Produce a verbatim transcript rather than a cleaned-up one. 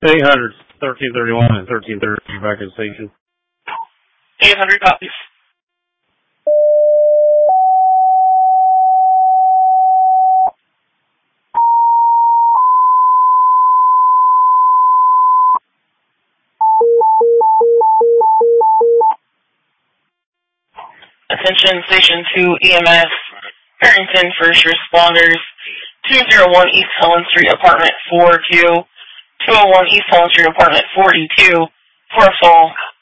eight hundred, thirteen thirty-one and thirteen thirty back in station. eight hundred copies. Attention, Station two E M S, Harrington First Responders, two oh one East Helen Street, Apartment four Q, two oh one East Helen Street, Apartment forty-two, for a fall.